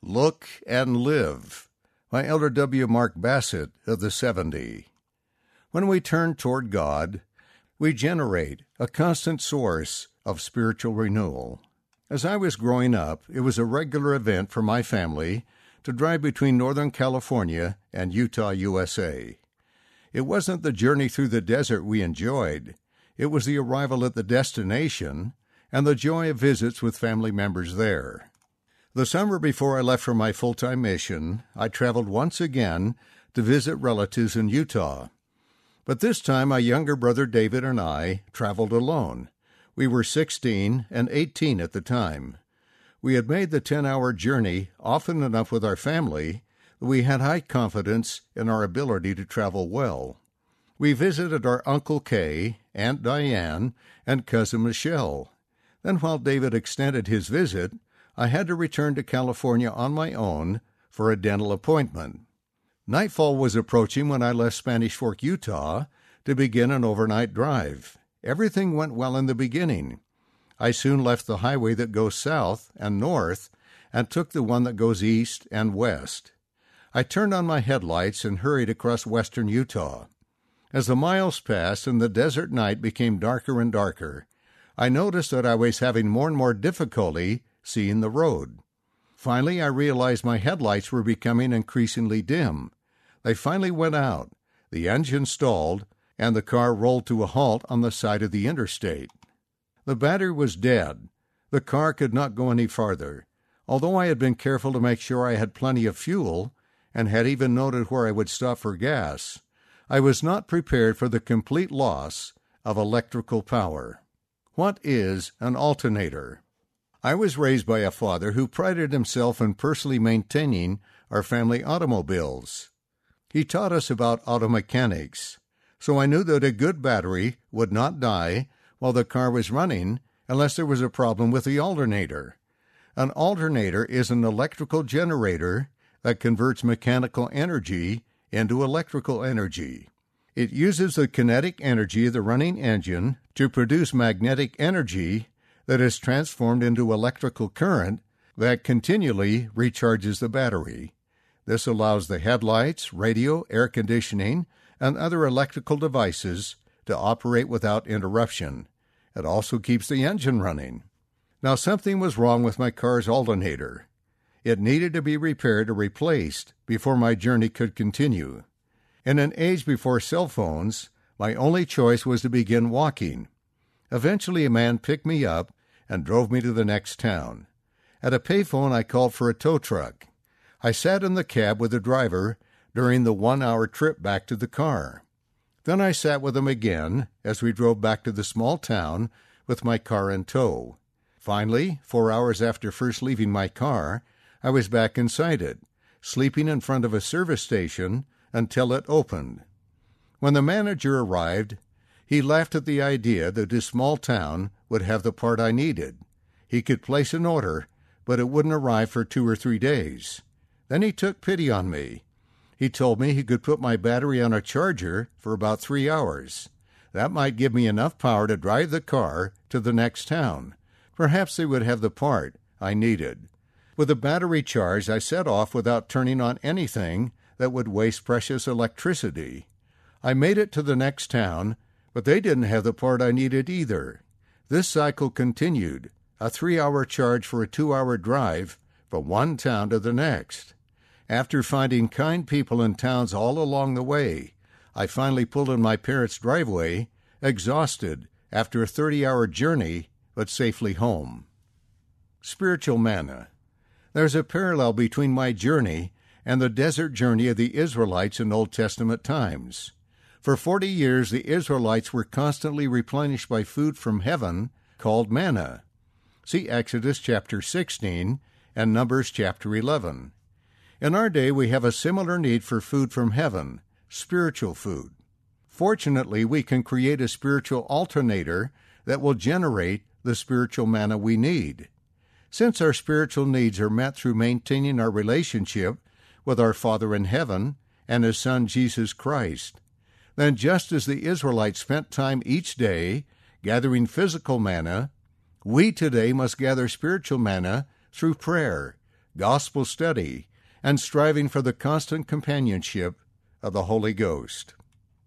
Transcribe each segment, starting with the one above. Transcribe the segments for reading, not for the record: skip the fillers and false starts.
Look and Live by Elder W. Mark Bassett of the 70. When we turn toward God, we generate a constant source of spiritual renewal. As I was growing up, it was a regular event for my family to drive between Northern California and Utah, USA. It wasn't the journey through the desert we enjoyed. It was the arrival at the destination and the joy of visits with family members there. The summer before I left for my full-time mission, I traveled once again to visit relatives in Utah. But this time my younger brother David and I traveled alone. We were 16 and 18 at the time. We had made the 10-hour journey often enough with our family that we had high confidence in our ability to travel well. We visited our Uncle Kay, Aunt Diane, and Cousin Michelle. Then while David extended his visit, I had to return to California on my own for a dental appointment. Nightfall was approaching when I left Spanish Fork, Utah, to begin an overnight drive. Everything went well in the beginning. I soon left the highway that goes south and north and took the one that goes east and west. I turned on my headlights and hurried across western Utah. As the miles passed and the desert night became darker and darker, I noticed that I was having more and more difficulty seeing the road. Finally, I realized my headlights were becoming increasingly dim. They finally went out, the engine stalled, and the car rolled to a halt on the side of the interstate. The battery was dead. The car could not go any farther. Although I had been careful to make sure I had plenty of fuel, and had even noted where I would stop for gas, I was not prepared for the complete loss of electrical power. What is an alternator? I was raised by a father who prided himself in personally maintaining our family automobiles. He taught us about auto mechanics, so I knew that a good battery would not die while the car was running unless there was a problem with the alternator. An alternator is an electrical generator that converts mechanical energy into electrical energy. It uses the kinetic energy of the running engine to produce magnetic energy that is transformed into electrical current that continually recharges the battery. This allows the headlights, radio, air conditioning, and other electrical devices to operate without interruption. It also keeps the engine running. Now, something was wrong with my car's alternator. It needed to be repaired or replaced before my journey could continue. In an age before cell phones, my only choice was to begin walking. Eventually, a man picked me up and drove me to the next town. At a payphone, I called for a tow truck. I sat in the cab with the driver during the 1-hour trip back to the car. Then I sat with him again as we drove back to the small town with my car in tow. Finally, 4 hours after first leaving my car, I was back inside it, sleeping in front of a service station until it opened. When the manager arrived, he laughed at the idea that this small town would have the part I needed. He could place an order, but it wouldn't arrive for 2 or 3 days. Then he took pity on me. He told me he could put my battery on a charger for about 3 hours. That might give me enough power to drive the car to the next town. Perhaps they would have the part I needed. With the battery charged, I set off without turning on anything that would waste precious electricity. I made it to the next town, but they didn't have the part I needed either. This cycle continued, a 3-hour charge for a 2-hour drive from one town to the next. After finding kind people in towns all along the way, I finally pulled in my parents' driveway, exhausted after a 30-hour journey, but safely home. Spiritual manna. There's a parallel between my journey and the desert journey of the Israelites in Old Testament times. For 40 years, the Israelites were constantly replenished by food from heaven called manna. See Exodus chapter 16 and Numbers chapter 11. In our day, we have a similar need for food from heaven, spiritual food. Fortunately, we can create a spiritual alternator that will generate the spiritual manna we need. Since our spiritual needs are met through maintaining our relationship with our Father in heaven and His Son Jesus Christ, then just as the Israelites spent time each day gathering physical manna, we today must gather spiritual manna through prayer, gospel study, and striving for the constant companionship of the Holy Ghost.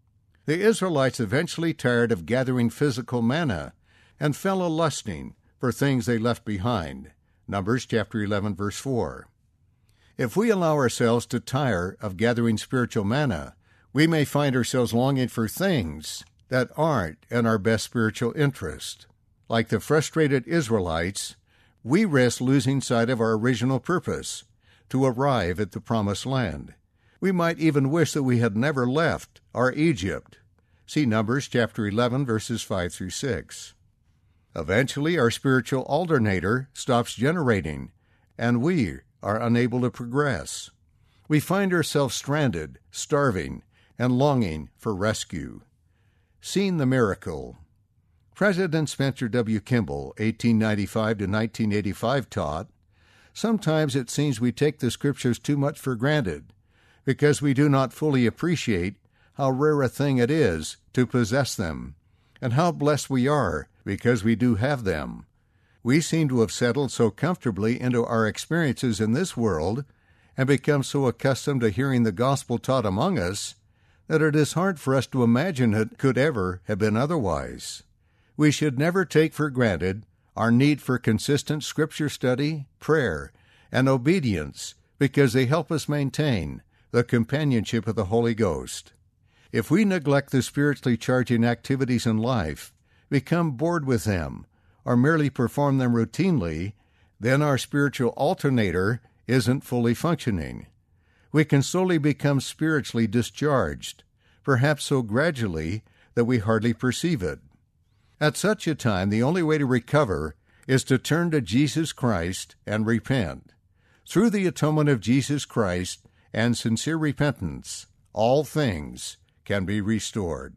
The Israelites eventually tired of gathering physical manna and fell a-lusting for things they left behind. Numbers chapter 11, verse 4. If we allow ourselves to tire of gathering spiritual manna, we may find ourselves longing for things that aren't in our best spiritual interest. Like the frustrated Israelites, we risk losing sight of our original purpose, to arrive at the promised land. We might even wish that we had never left our Egypt. See Numbers chapter 11, verses 5 through 6. Eventually, our spiritual alternator stops generating, and we are unable to progress. We find ourselves stranded, starving, and longing for rescue. Seeing the miracle. President Spencer W. Kimball, 1895 to 1985, taught, "Sometimes it seems we take the Scriptures too much for granted, because we do not fully appreciate how rare a thing it is to possess them, and how blessed we are because we do have them. We seem to have settled so comfortably into our experiences in this world and become so accustomed to hearing the gospel taught among us that it is hard for us to imagine it could ever have been otherwise. We should never take for granted our need for consistent Scripture study, prayer, and obedience, because they help us maintain the companionship of the Holy Ghost. If we neglect the spiritually charging activities in life, become bored with them, or merely perform them routinely, then our spiritual alternator isn't fully functioning. We can slowly become spiritually discharged, perhaps so gradually that we hardly perceive it. At such a time, the only way to recover is to turn to Jesus Christ and repent. Through the atonement of Jesus Christ and sincere repentance, all things can be restored.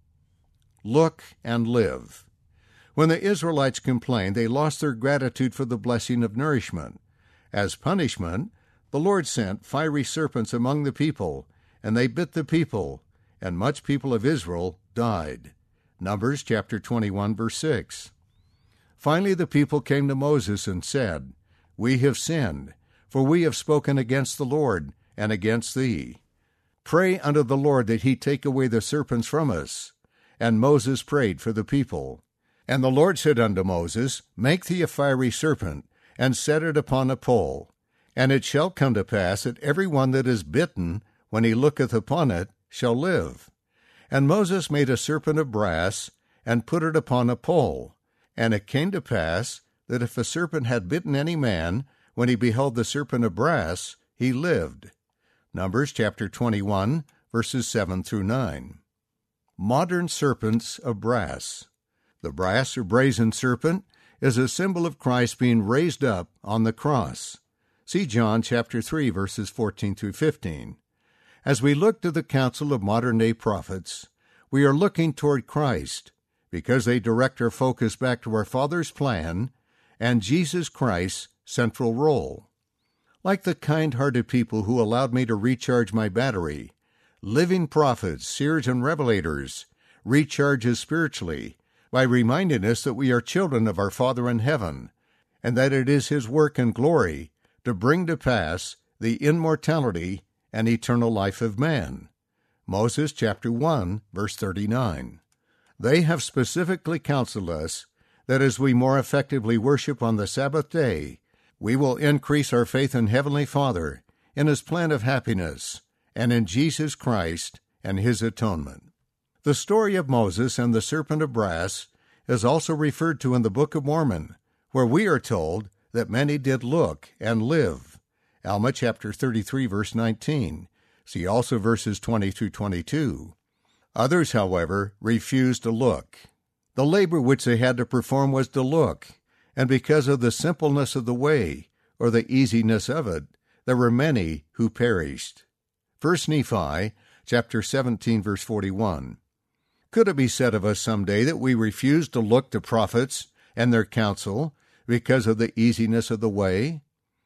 Look and live. When the Israelites complained, they lost their gratitude for the blessing of nourishment. As punishment, the Lord sent fiery serpents among the people, and they bit the people, and much people of Israel died. Numbers chapter 21, verse 6. Finally the people came to Moses and said, "We have sinned, for we have spoken against the Lord and against thee. Pray unto the Lord that he take away the serpents from us." And Moses prayed for the people. And the Lord said unto Moses, "Make thee a fiery serpent, and set it upon a pole. And it shall come to pass that every one that is bitten, when he looketh upon it, shall live." And Moses made a serpent of brass, and put it upon a pole. And it came to pass that if a serpent had bitten any man, when he beheld the serpent of brass, he lived. Numbers chapter 21, verses 7 through 9. Modern serpents of brass. The brass or brazen serpent is a symbol of Christ being raised up on the cross. See John chapter 3, verses 14 through 15. As we look to the counsel of modern-day prophets, we are looking toward Christ, because they direct our focus back to our Father's plan and Jesus Christ's central role. Like the kind-hearted people who allowed me to recharge my battery, living prophets, seers, and revelators recharge us spiritually by reminding us that we are children of our Father in heaven, and that it is His work and glory to bring to pass the immortality and eternal life of man. Moses chapter 1, verse 39. They have specifically counseled us that as we more effectively worship on the Sabbath day, we will increase our faith in Heavenly Father, in His plan of happiness, and in Jesus Christ and His atonement. The story of Moses and the serpent of brass is also referred to in the Book of Mormon, where we are told that many did look and live. Alma chapter 33, verse 19. See also verses 20 through 22. Others, however, refused to look. The labor which they had to perform was to look, and because of the simpleness of the way, or the easiness of it, there were many who perished. 1 Nephi chapter 17, verse 41. Could it be said of us someday that we refuse to look to prophets and their counsel because of the easiness of the way?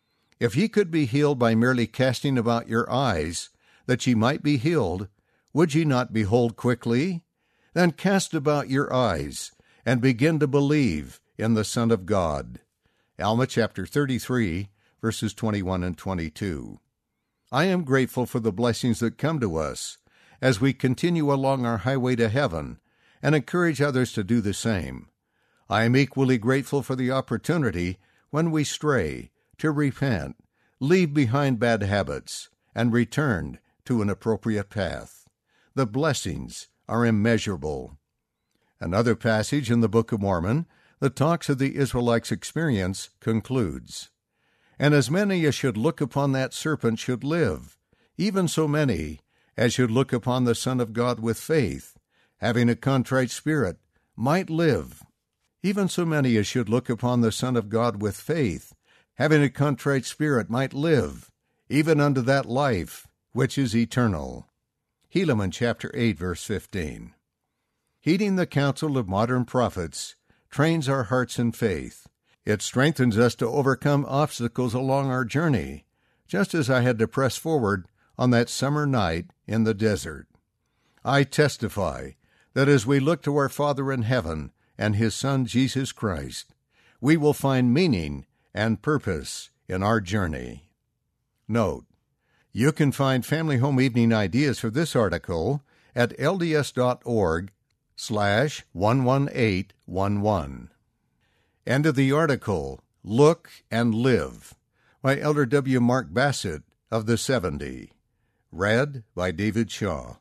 If ye could be healed by merely casting about your eyes, that ye might be healed, would ye not behold quickly? Then cast about your eyes, and begin to believe in the Son of God. Alma chapter 33, verses 21 and 22. I am grateful for the blessings that come to us as we continue along our highway to heaven and encourage others to do the same. I am equally grateful for the opportunity, when we stray, to repent, leave behind bad habits, and return to an appropriate path. The blessings are immeasurable. Another passage in the Book of Mormon that talks of the Israelites' experience concludes, "And as many as should look upon that serpent should live, even so many as should look upon the Son of God with faith, having a contrite spirit, might live. Even so many as should look upon the Son of God with faith, having a contrite spirit, might live, even unto that life which is eternal." Helaman chapter 8, verse 15. Heeding the counsel of modern prophets trains our hearts in faith. It strengthens us to overcome obstacles along our journey, just as I had to press forward on that summer night in the desert. I testify that as we look to our Father in heaven and His Son Jesus Christ, we will find meaning and purpose in our journey. Note: you can find Family Home Evening Ideas for this article at lds.org/11811. End of the article, Look and Live, by Elder W. Mark Bassett of the 70. Read by David Shaw.